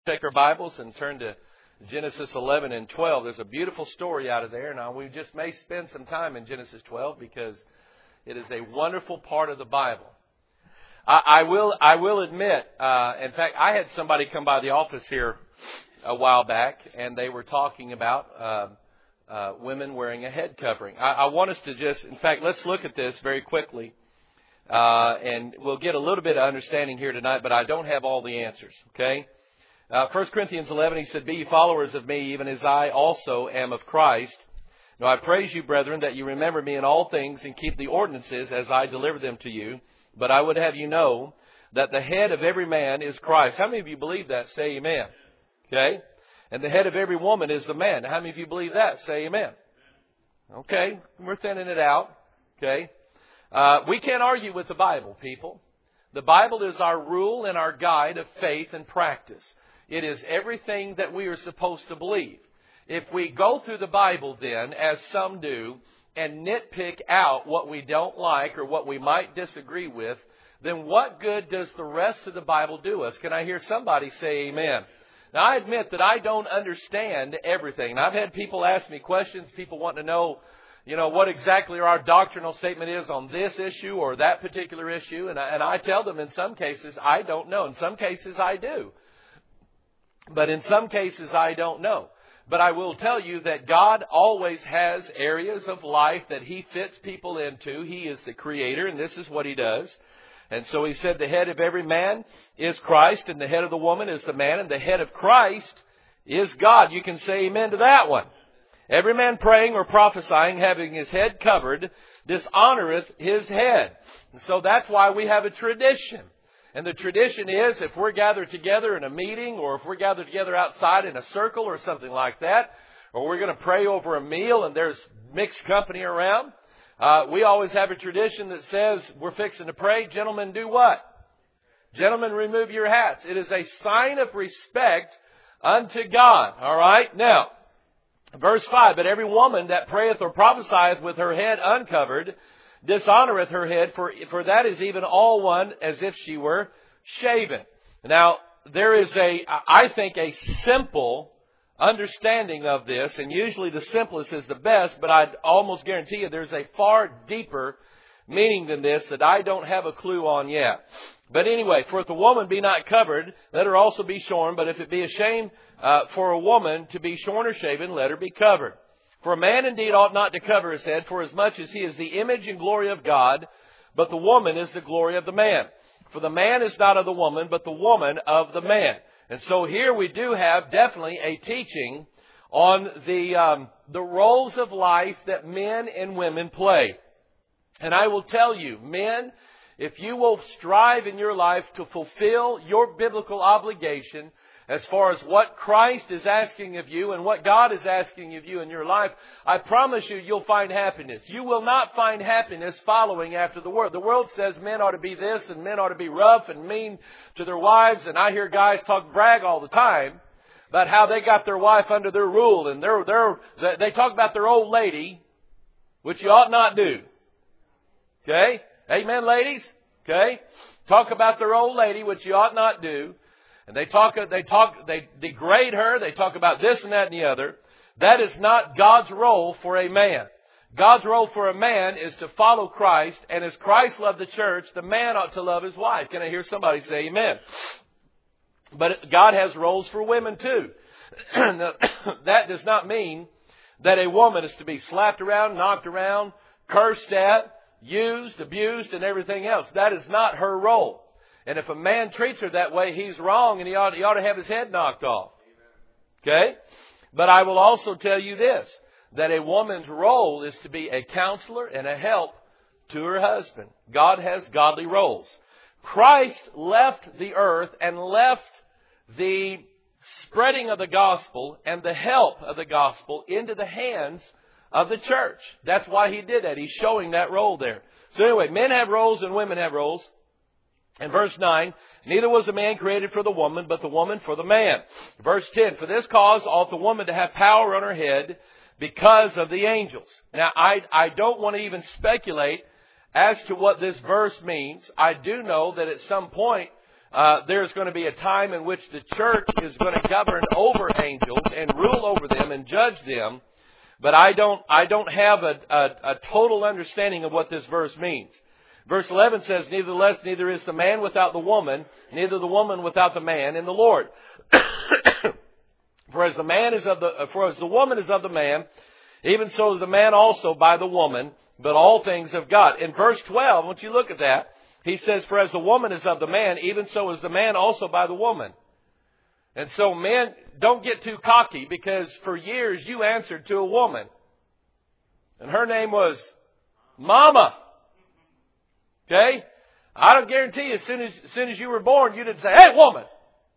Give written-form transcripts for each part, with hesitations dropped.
Take our Bibles and turn to Genesis 11 and 12. There's a beautiful story out of there. Now, we just may spend some time in Genesis 12 because it is a wonderful part of the Bible. I will admit, in fact, I had somebody come by the office here a while back, and they were talking about women wearing a head covering. I want us to just, in fact, let's look at this very quickly, and we'll get a little bit of understanding here tonight, but I don't have all the answers, okay? 1 Corinthians 11, he said, "Be ye followers of me, even as I also am of Christ. Now I praise you, brethren, that you remember me in all things and keep the ordinances as I deliver them to you. But I would have you know that the head of every man is Christ." How many of you believe that? Say amen. Okay? And the head of every woman is the man. How many of you believe that? Say amen. Okay? We're thinning it out. Okay? We can't argue with the Bible, people. The Bible is our rule and our guide of faith and practice. It is everything that we are supposed to believe. If we go through the Bible then, as some do, and nitpick out what we don't like or what we might disagree with, then what good does the rest of the Bible do us? Can I hear somebody say amen? Now, I admit that I don't understand everything. And I've had people ask me questions, people want to know, what exactly our doctrinal statement is on this issue or that particular issue. And I tell them in some cases I don't know. In some cases I do. But in some cases I don't know. But I will tell you that God always has areas of life that He fits people into. He is the Creator, and this is what He does. And so He said the head of every man is Christ, and the head of the woman is the man, and the head of Christ is God. You can say amen to that one. Every man praying or prophesying, having his head covered, dishonoreth his head. And so that's why we have a tradition. And the tradition is, if we're gathered together in a meeting, or if we're gathered together outside in a circle or something like that, or we're going to pray over a meal and there's mixed company around, we always have a tradition that says we're fixing to pray. Gentlemen, do what? Gentlemen, remove your hats. It is a sign of respect unto God. All right? Now, verse 5, "But every woman that prayeth or prophesieth with her head uncovered dishonoreth her head, for that is even all one as if she were shaven." Now, there is I think, a simple understanding of this, and usually the simplest is the best, but I'd almost guarantee you there's a far deeper meaning than this that I don't have a clue on yet. But anyway, "For if the woman be not covered, let her also be shorn. But if it be a shame for a woman to be shorn or shaven, let her be covered. For a man indeed ought not to cover his head, for as much as he is the image and glory of God, but the woman is the glory of the man. For the man is not of the woman, but the woman of the man." And so here we do have definitely a teaching on the roles of life that men and women play. And I will tell you, men, if you will strive in your life to fulfill your biblical obligation as far as what Christ is asking of you and what God is asking of you in your life, I promise you, you'll find happiness. You will not find happiness following after the world. The world says men ought to be this and men ought to be rough and mean to their wives. And I hear guys brag all the time about how they got their wife under their rule. And they talk about their old lady, which you ought not do. Okay? Amen, ladies? Okay? Talk about their old lady, which you ought not do. And they degrade her. They talk about this and that and the other. That is not God's role for a man. God's role for a man is to follow Christ. And as Christ loved the church, the man ought to love his wife. Can I hear somebody say amen? But God has roles for women too. That does not mean that a woman is to be slapped around, knocked around, cursed at, used, abused, and everything else. That is not her role. And if a man treats her that way, he's wrong, and he ought to have his head knocked off. Okay? But I will also tell you this, that a woman's role is to be a counselor and a help to her husband. God has godly roles. Christ left the earth and left the spreading of the gospel and the help of the gospel into the hands of the church. That's why He did that. He's showing that role there. So anyway, men have roles and women have roles. In verse 9, "Neither was the man created for the woman, but the woman for the man." Verse 10, "For this cause ought the woman to have power on her head because of the angels." Now, I don't want to even speculate as to what this verse means. I do know that at some point there's going to be a time in which the church is going to govern over angels and rule over them and judge them. But I don't have a total understanding of what this verse means. Verse 11 says, nevertheless, neither is the man without the woman, neither the woman without the man in the Lord. For as the woman is of the man, even so is the man also by the woman, but all things of God. In verse 12, once you look at that, he says, for as the woman is of the man, even so is the man also by the woman. And so men, don't get too cocky, because for years you answered to a woman. And her name was Mama. Okay? I don't guarantee you, as soon as you were born, you didn't say, hey, woman,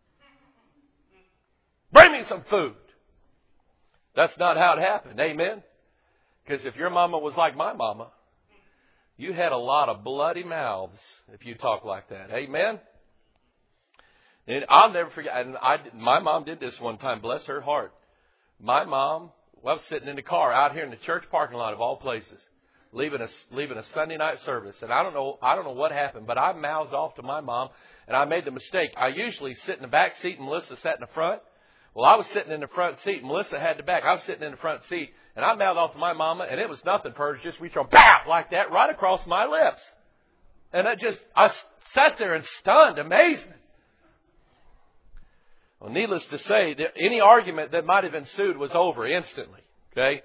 bring me some food. That's not how it happened. Amen? Because if your mama was like my mama, you had a lot of bloody mouths if you talk like that. Amen? And I'll never forget. And my mom did this one time. Bless her heart. My mom, I was sitting in the car out here in the church parking lot of all places, leaving a Sunday night service. And I don't know what happened, but I mouthed off to my mom, and I made the mistake. I usually sit in the back seat, and Melissa sat in the front. Well, I was sitting in the front seat, and Melissa had the back. I was sitting in the front seat, and I mouthed off to my mama, and it was nothing for her. It was just we throw pow like that right across my lips. And I sat there in stunned amazement. Well, needless to say, any argument that might have ensued was over instantly. Okay?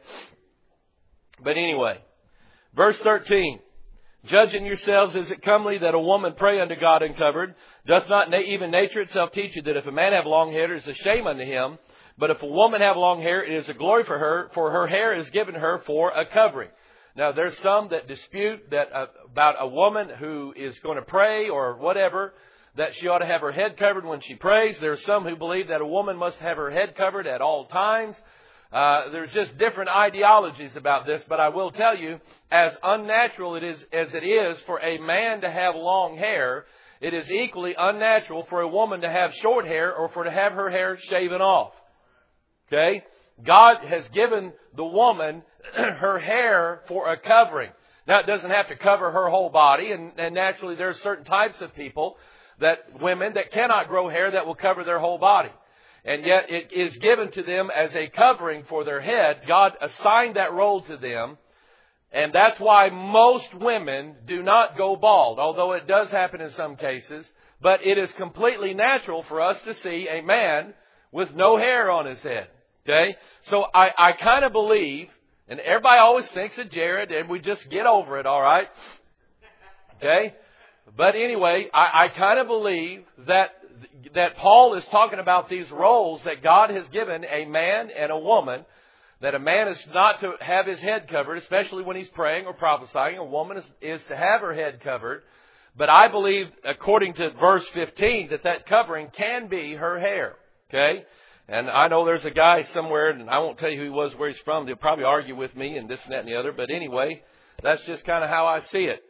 But anyway, verse 13. Judging yourselves, is it comely that a woman pray unto God uncovered? Doth not even nature itself teach you that if a man have long hair, it is a shame unto him? But if a woman have long hair, it is a glory for her hair is given her for a covering. Now, there's some that dispute that about a woman who is going to pray or whatever, that she ought to have her head covered when she prays. There are some who believe that a woman must have her head covered at all times. There's just different ideologies about this, but I will tell you, as unnatural as it is for a man to have long hair, it is equally unnatural for a woman to have short hair or for to have her hair shaven off. Okay? God has given the woman her hair for a covering. Now, it doesn't have to cover her whole body, and naturally there are certain types of people, women that cannot grow hair that will cover their whole body. And yet it is given to them as a covering for their head. God assigned that role to them. And that's why most women do not go bald, although it does happen in some cases. But it is completely natural for us to see a man with no hair on his head. Okay? So I kind of believe, and everybody always thinks of Jared, and we just get over it, all right? Okay? But anyway, I kind of believe that Paul is talking about these roles that God has given a man and a woman, that a man is not to have his head covered, especially when he's praying or prophesying. A woman is to have her head covered. But I believe, according to verse 15, that covering can be her hair. Okay? And I know there's a guy somewhere, and I won't tell you who he was, where he's from. They'll probably argue with me and this and that and the other. But anyway, that's just kind of how I see it.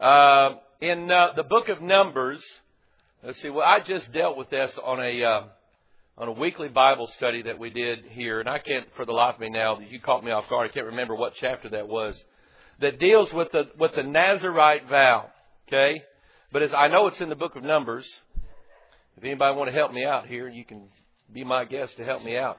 In the book of Numbers, let's see. Well, I just dealt with this on a weekly Bible study that we did here, and I can't, for the life of me now, you caught me off guard. I can't remember what chapter that was. That deals with the Nazirite vow. Okay, but as I know it's in the book of Numbers. If anybody want to help me out here, you can be my guest to help me out.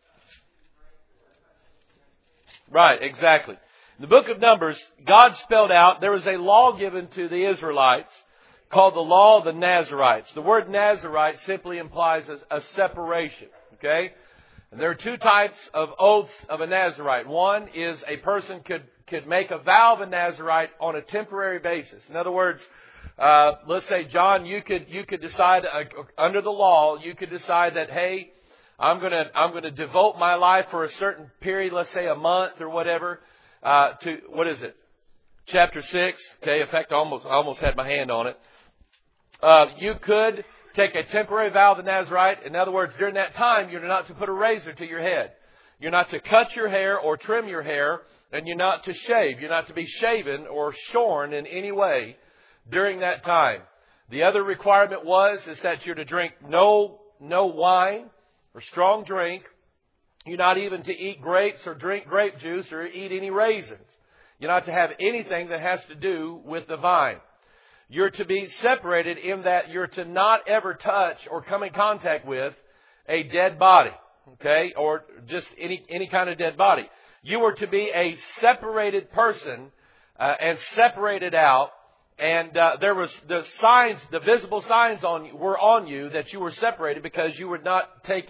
Right, exactly. In the book of Numbers, God spelled out, there was a law given to the Israelites called the law of the Nazirites. The word Nazirite simply implies a separation. Okay? And there are two types of oaths of a Nazirite. One is a person could make a vow of a Nazirite on a temporary basis. In other words, let's say, John, you could decide under the law, you could decide that, hey, I'm gonna devote my life for a certain period, let's say a month or whatever, to what is it? Chapter 6. Okay, in fact, I almost had my hand on it. You could take a temporary vow of the Nazirite. In other words, during that time, you're not to put a razor to your head. You're not to cut your hair or trim your hair, and you're not to shave. You're not to be shaven or shorn in any way during that time. The other requirement is that you're to drink no wine or strong drink. You're not even to eat grapes or drink grape juice or eat any raisins. You're not to have anything that has to do with the vine. You're to be separated in that you're to not ever touch or come in contact with a dead body, okay, or just any kind of dead body. You were to be a separated person and separated out. And there was the signs, the visible signs were on you that you were separated, because you would not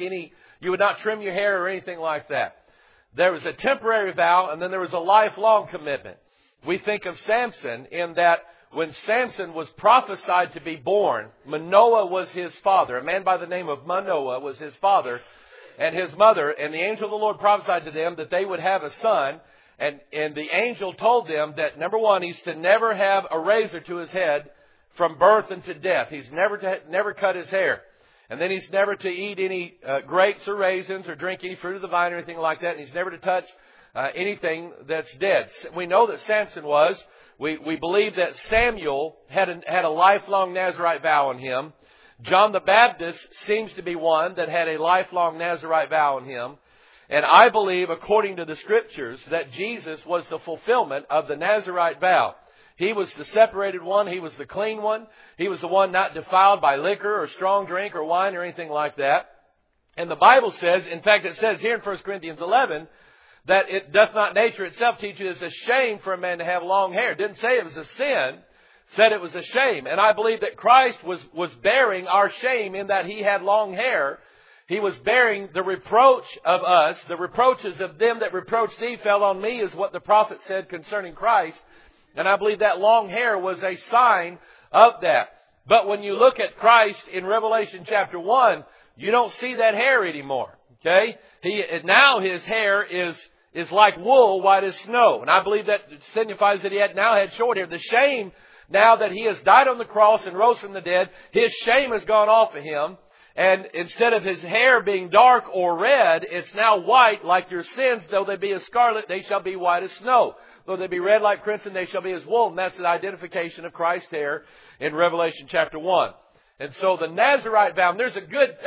trim your hair or anything like that. There was a temporary vow, and then there was a lifelong commitment. We think of Samson in that when Samson was prophesied to be born, Manoah was his father. A man by the name of Manoah was his father and his mother. And the angel of the Lord prophesied to them that they would have a son. And the angel told them that, number one, he's to never have a razor to his head from birth unto death. He's never cut his hair. And then he's never to eat any grapes or raisins or drink any fruit of the vine or anything like that. And he's never to touch anything that's dead. We know that Samson was. We believe that Samuel had a lifelong Nazirite vow on him. John the Baptist seems to be one that had a lifelong Nazirite vow on him. And I believe, according to the Scriptures, that Jesus was the fulfillment of the Nazirite vow. He was the separated one. He was the clean one. He was the one not defiled by liquor or strong drink or wine or anything like that. And the Bible says, in fact, it says here in 1 Corinthians 11, that it doth not nature itself teach it is a shame for a man to have long hair. It didn't say it was a sin. It said it was a shame. And I believe that Christ was bearing our shame in that He had long hair. He was bearing the reproach of us. The reproaches of them that reproach thee fell on me, is what the prophet said concerning Christ. And I believe that long hair was a sign of that. But when you look at Christ in Revelation chapter 1, you don't see that hair anymore. Okay? Now his hair is like wool, white as snow. And I believe that signifies that he now had short hair. The shame, now that He has died on the cross and rose from the dead, His shame has gone off of Him. And instead of His hair being dark or red, it's now white like your sins. Though they be as scarlet, they shall be white as snow. Though they be red like crimson, they shall be as wool. And that's the identification of Christ's hair in Revelation chapter 1. And so the Nazirite vow, there's a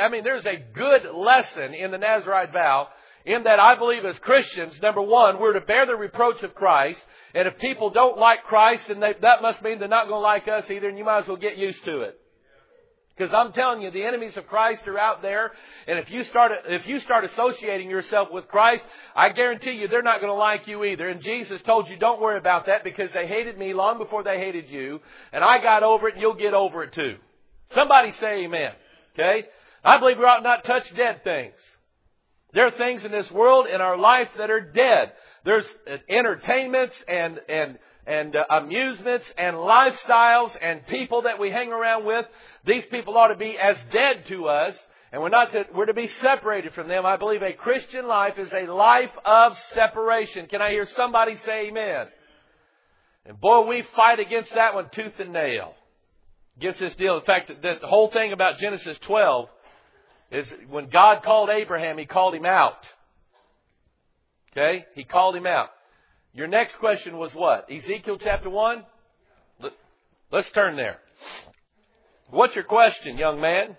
good lesson in the Nazirite vow, in that I believe as Christians, number one, we're to bear the reproach of Christ. And if people don't like Christ, then that must mean they're not going to like us either, and you might as well get used to it. Because I'm telling you, the enemies of Christ are out there. And if you start associating yourself with Christ, I guarantee you they're not going to like you either. And Jesus told you, don't worry about that, because they hated me long before they hated you. And I got over it, and you'll get over it too. Somebody say amen. Okay? I believe we ought not touch dead things. There are things in this world, in our life, that are dead. There's entertainments and amusements and lifestyles and people that we hang around with. These people ought to be as dead to us, and we're to be separated from them. I believe a Christian life is a life of separation. Can I hear somebody say amen? And boy, we fight against that one tooth and nail. Against this deal. In fact, the whole thing about Genesis 12 is when God called Abraham, He called him out. Okay? He called him out. Your next question was what? Ezekiel chapter 1? Let's turn there. What's your question, young man?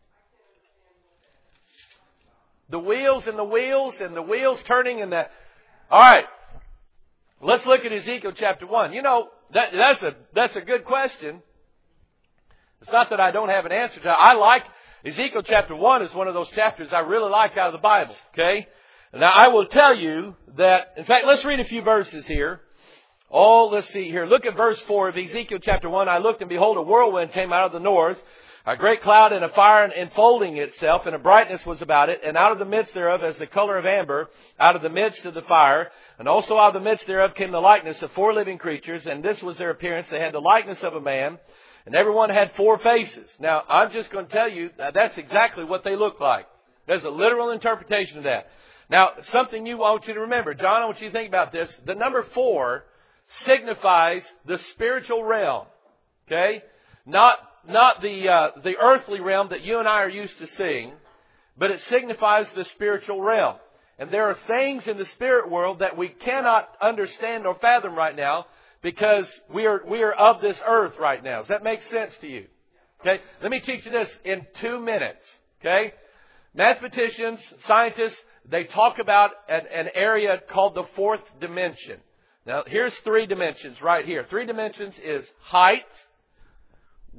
The wheels and the wheels and the wheels turning and the... All right. Let's look at Ezekiel chapter 1. You know, that's a good question. It's not that I don't have an answer to it. I like Ezekiel chapter 1 is one of those chapters I really like out of the Bible. Okay? Now, I will tell you that, in fact, let's read a few verses here. Oh, let's see here. Look at verse 4 of Ezekiel chapter 1. I looked, and behold, a whirlwind came out of the north, a great cloud and a fire enfolding itself, and a brightness was about it, and out of the midst thereof, as the color of amber, out of the midst of the fire, and also out of the midst thereof came the likeness of 4 living creatures, and this was their appearance. They had the likeness of a man, and everyone had 4 faces. Now, I'm just going to tell you that's exactly what they look like. There's a literal interpretation of that. Now, something I want you to remember. John, I want you to think about this. The number 4 signifies the spiritual realm. Okay? Not the earthly realm that you and I are used to seeing, but it signifies the spiritual realm. And there are things in the spirit world that we cannot understand or fathom right now because we are of this earth right now. Does that make sense to you? Okay? Let me teach you this in 2 minutes. Okay? Mathematicians, scientists, they talk about an area called the 4th dimension. Now, here's 3 dimensions right here. 3 dimensions is height,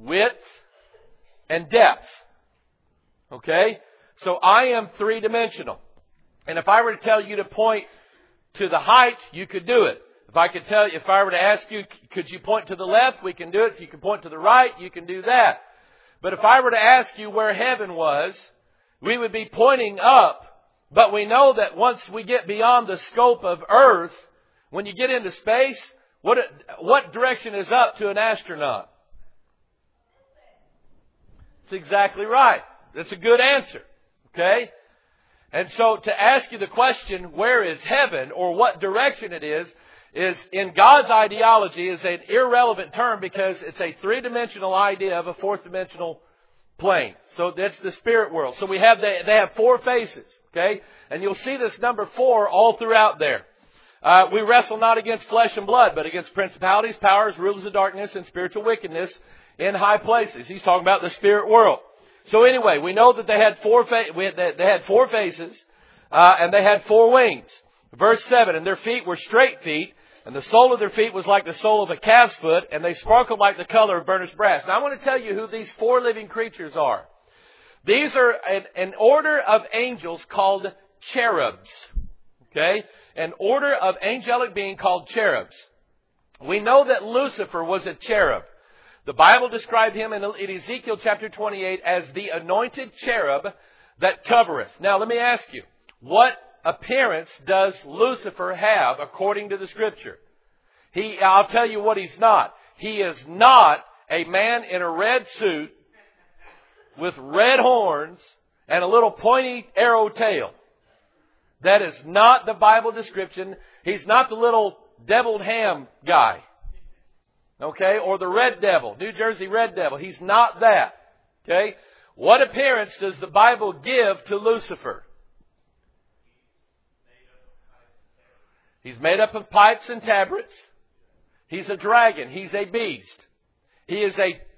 width, and depth. Okay? So I am three-dimensional. And if I were to tell you to point to the height, you could do it. If I were to ask you, could you point to the left? We can do it. If you can point to the right, you can do that. But if I were to ask you where heaven was, we would be pointing up. But we know that once we get beyond the scope of earth, when you get into space, what direction is up to an astronaut? That's exactly right. That's a good answer. Okay? And so to ask you the question, where is heaven, or what direction it is in God's ideology is an irrelevant term because it's a three-dimensional idea of a fourth-dimensional plane. So that's the spirit world. So they have four faces. Okay? And you'll see this number 4 all throughout there. We wrestle not against flesh and blood, but against principalities, powers, rulers of darkness, and spiritual wickedness in high places. He's talking about the spirit world. So anyway, we know that they had four faces, and they had 4 wings. Verse 7, and their feet were straight feet, and the sole of their feet was like the sole of a calf's foot, and they sparkled like the color of burnished brass. Now I want to tell you who these 4 living creatures are. These are an order of angels called cherubs. Okay? An order of angelic being called cherubs. We know that Lucifer was a cherub. The Bible described him in Ezekiel chapter 28 as the anointed cherub that covereth. Now let me ask you, what appearance does Lucifer have according to the Scripture? I'll tell you what he's not. He is not a man in a red suit with red horns and a little pointy arrow tail. That is not the Bible description. He's not the little deviled ham guy. Okay? Or the red devil, New Jersey red devil. He's not that. Okay? What appearance does the Bible give to Lucifer? He's made up of pipes and tabrets. He's a dragon. He's a beast. He is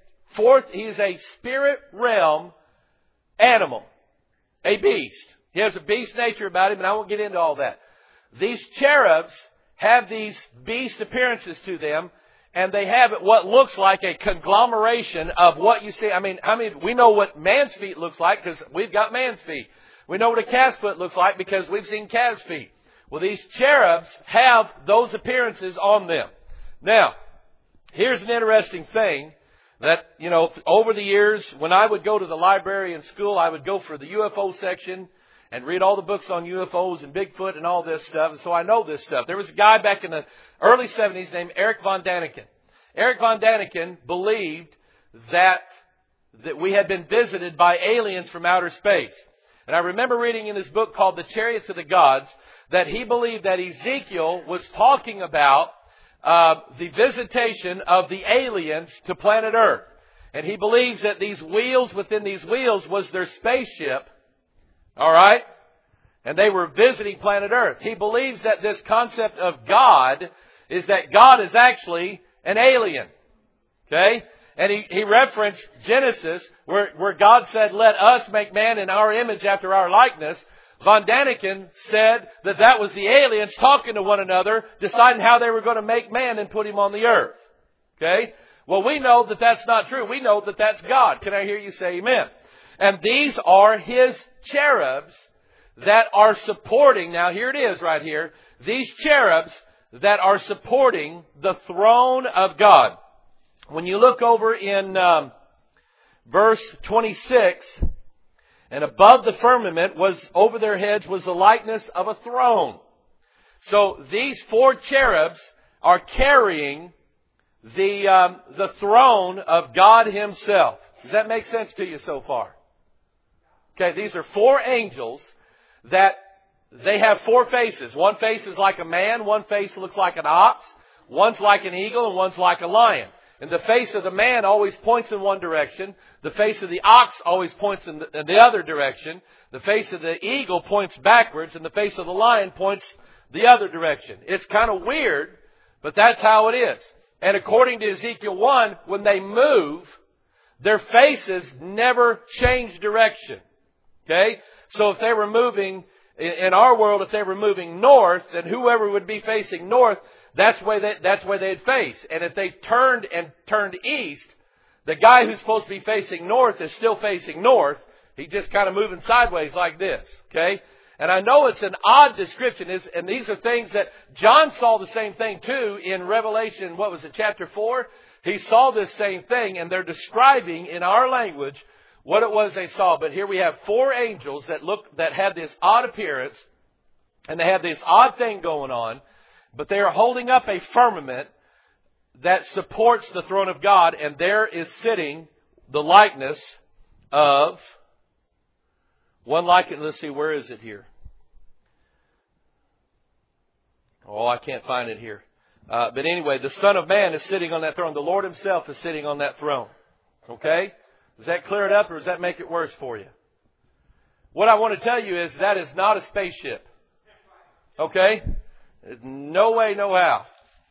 a spirit realm animal. A beast. He has a beast nature about him, and I won't get into all that. These cherubs have these beast appearances to them, and they have what looks like a conglomeration of what you see. I mean, we know what man's feet looks like because we've got man's feet. We know what a calf's foot looks like because we've seen calf's feet. Well, these cherubs have those appearances on them. Now, here's an interesting thing that, over the years, when I would go to the library in school, I would go for the UFO section and read all the books on UFOs and Bigfoot and all this stuff. And so I know this stuff. There was a guy back in the early 70s named Eric von Daniken. Eric von Daniken believed that we had been visited by aliens from outer space. And I remember reading in his book called The Chariots of the Gods that he believed that Ezekiel was talking about the visitation of the aliens to planet Earth. And he believes that these wheels within these wheels was their spaceship. All right? And they were visiting planet Earth. He believes that this concept of God is that God is actually an alien. Okay? And he referenced Genesis where God said, let us make man in our image after our likeness. Von Daniken said that was the aliens talking to one another, deciding how they were going to make man and put him on the earth. Okay? Well, we know that that's not true. We know that that's God. Can I hear you say amen? And these are His cherubs that are supporting, now here it is right here, these cherubs that are supporting the throne of God. When you look over in verse 26, and above the firmament was over their heads was the likeness of a throne. So these 4 cherubs are carrying the throne of God Himself. Does that make sense to you so far? Okay, these are 4 angels that they have 4 faces. One face is like a man, one face looks like an ox, one's like an eagle, and one's like a lion. And the face of the man always points in one direction. The face of the ox always points in the other direction. The face of the eagle points backwards, and the face of the lion points the other direction. It's kind of weird, but that's how it is. And according to Ezekiel 1, when they move, their faces never change direction. Okay? So if they were moving, in our world, if they were moving north, then whoever would be facing north, that's where they'd face. And if they turned east, The guy who's supposed to be facing north is still facing north. He's just kind of moving sideways like this. Okay? And I know it's an odd description, and these are things that John saw the same thing too in Revelation, what was it, chapter 4? He saw this same thing, and they're describing in our language what it was they saw. But here we have 4 angels that had this odd appearance, and they have this odd thing going on, but they are holding up a firmament that supports the throne of God, and there is sitting the likeness of one likeness. Let's see, where is it here? Oh, I can't find it here. But anyway, the Son of Man is sitting on that throne. The Lord Himself is sitting on that throne. Okay? Does that clear it up, or does that make it worse for you? What I want to tell you is that is not a spaceship. Okay? No way, no how.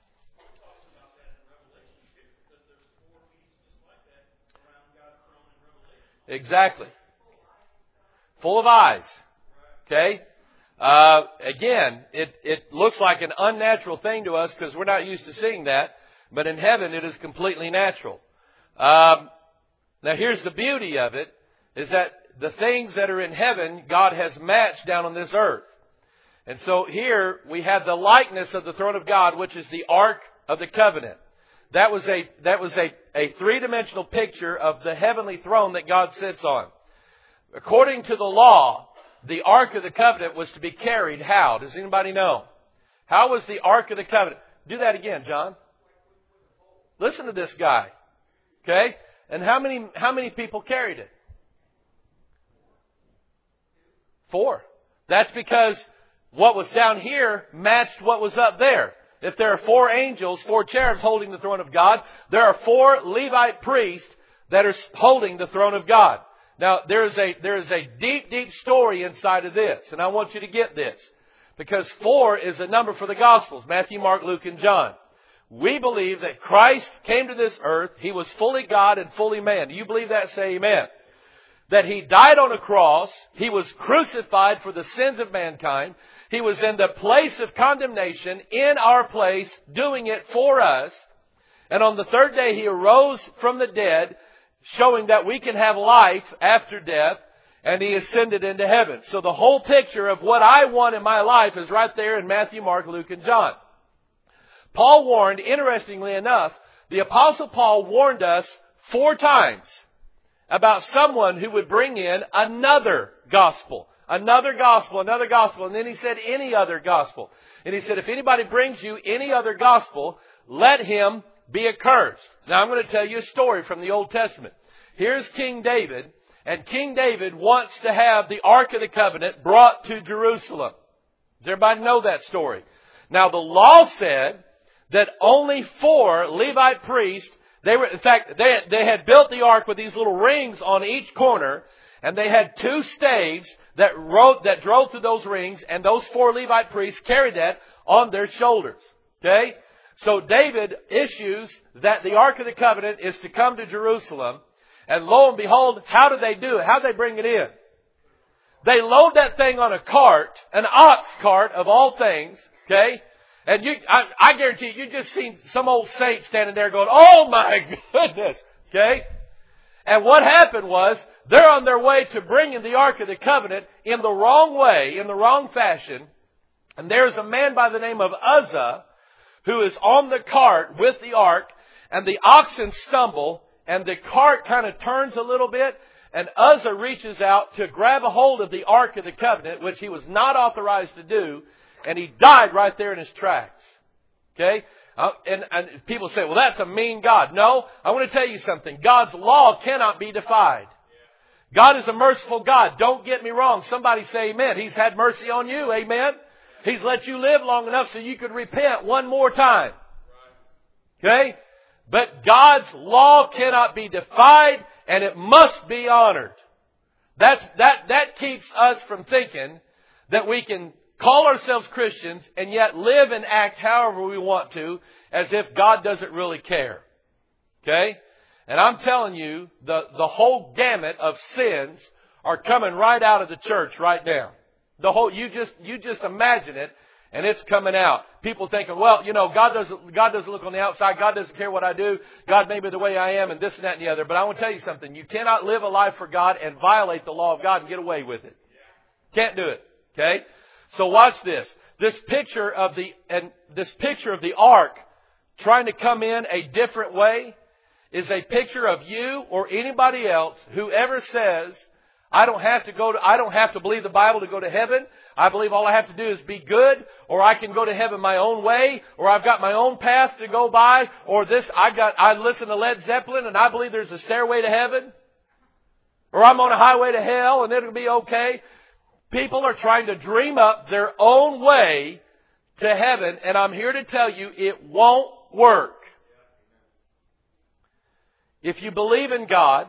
Exactly. Full of eyes. Okay? Again, it looks like an unnatural thing to us because we're not used to seeing that. But in heaven, it is completely natural. Now, here's the beauty of it, is that the things that are in heaven, God has matched down on this earth. And so here we have the likeness of the throne of God, which is the Ark of the Covenant. That was a three-dimensional picture of the heavenly throne that God sits on. According to the law, the Ark of the Covenant was to be carried how? Does anybody know? How was the Ark of the Covenant? Do that again, John. Listen to this guy. Okay? And how many people carried it? 4. That's because what was down here matched what was up there. If there are 4 angels, 4 cherubs holding the throne of God, there are 4 Levite priests that are holding the throne of God. Now, there is a deep, deep story inside of this, and I want you to get this. Because 4 is a number for the Gospels, Matthew, Mark, Luke, and John. We believe that Christ came to this earth. He was fully God and fully man. Do you believe that? Say amen. That He died on a cross. He was crucified for the sins of mankind. He was in the place of condemnation in our place, doing it for us. And on the 3rd day, He arose from the dead, showing that we can have life after death, and He ascended into heaven. So the whole picture of what I want in my life is right there in Matthew, Mark, Luke, and John. Paul warned, interestingly enough, the Apostle Paul warned us 4 times about someone who would bring in another gospel. Another gospel, another gospel. And then he said, any other gospel. And he said, if anybody brings you any other gospel, let him be accursed. Now I'm going to tell you a story from the Old Testament. Here's King David. And King David wants to have the Ark of the Covenant brought to Jerusalem. Does everybody know that story? Now the law said that only 4 Levite priests, they had built the ark with these little rings on each corner, and they had 2 staves that drove through those rings, and those 4 Levite priests carried that on their shoulders. Okay? So David issues that the Ark of the Covenant is to come to Jerusalem, and lo and behold, how do they do it? How do they bring it in? They load that thing on a cart, an ox cart of all things, okay? And I guarantee you just seen some old saint standing there going, oh my goodness, okay? And what happened was, they're on their way to bringing the Ark of the Covenant in the wrong way, in the wrong fashion. And there's a man by the name of Uzzah who is on the cart with the ark, and the oxen stumble, and the cart kind of turns a little bit, and Uzzah reaches out to grab a hold of the Ark of the Covenant, which he was not authorized to do, and he died right there in his tracks. Okay? And people say, well, that's a mean God. No, I want to tell you something. God's law cannot be defied. God is a merciful God. Don't get me wrong. Somebody say amen. He's had mercy on you. Amen. He's let you live long enough so you could repent one more time. Okay? But God's law cannot be defied, and it must be honored. That keeps us from thinking that we can call ourselves Christians and yet live and act however we want to, as if God doesn't really care. Okay? And I'm telling you, the whole gamut of sins are coming right out of the church right now. You just imagine it, And it's coming out. People thinking, well, God doesn't look on the outside. God doesn't care what I do. God made me the way I am and this and that and the other. But I want to tell you something. You cannot live a life for God and violate the law of God and get away with it. Can't do it. Okay? So watch this. This picture of the ark trying to come in a different way is a picture of you or anybody else who ever says, I don't have to believe the Bible to go to heaven. I believe all I have to do is be good, or I can go to heaven my own way, or I've got my own path to go by, or I listen to Led Zeppelin and I believe there's a stairway to heaven, or I'm on a highway to hell and it'll be okay. People are trying to dream up their own way to heaven, and I'm here to tell you it won't work. If you believe in God,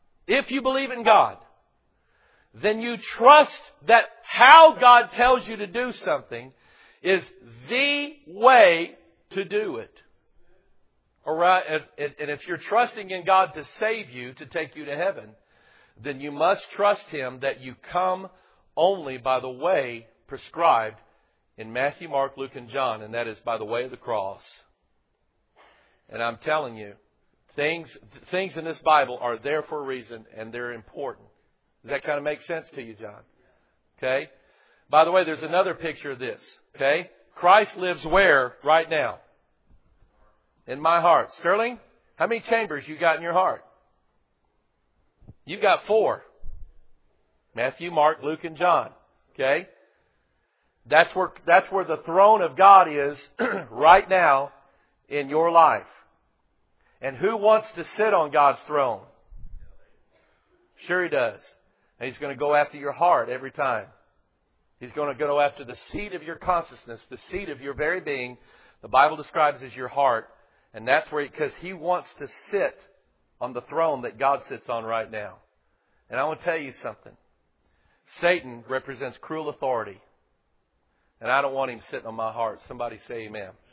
then you trust that how God tells you to do something is the way to do it. All right? And if you're trusting in God to save you, to take you to heaven, then you must trust Him that you come only by the way prescribed in Matthew, Mark, Luke, and John, and that is by the way of the cross. And I'm telling you, things in this Bible are there for a reason, and they're important. Does that kind of make sense to you, John? Okay? By the way, there's another picture of this. Okay? Christ lives where right now? In my heart. Sterling, how many chambers you got in your heart? You've got 4. Matthew, Mark, Luke, and John. Okay? That's where the throne of God is right now in your life. And who wants to sit on God's throne? Sure He does. And He's going to go after your heart every time. He's going to go after the seat of your consciousness, the seat of your very being. The Bible describes as your heart. And that's where, because He wants to sit on the throne that God sits on right now. And I want to tell you something. Satan represents cruel authority. And I don't want him sitting on my heart. Somebody say amen.